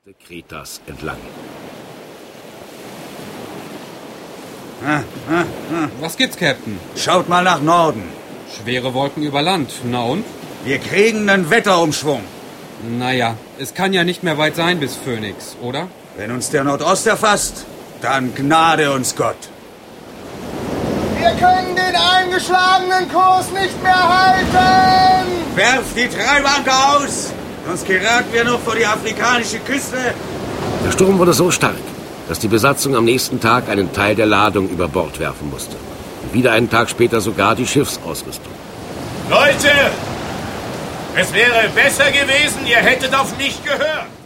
Küste Kretas entlang. Was gibt's, Captain? Schaut mal nach Norden. Schwere Wolken über Land. Na und? Wir kriegen einen Wetterumschwung. Naja, es kann ja nicht mehr weit sein bis Phoenix, oder? Wenn uns der Nordost erfasst, dann gnade uns Gott. Wir können den eingeschlagenen Kurs nicht mehr halten! Werft die Treibanker aus, sonst geraten wir noch vor die afrikanische Küste. Der Sturm wurde so stark, dass die Besatzung am nächsten Tag einen Teil der Ladung über Bord werfen musste. Und wieder einen Tag später sogar die Schiffsausrüstung. Leute, es wäre besser gewesen, ihr hättet auf mich gehört.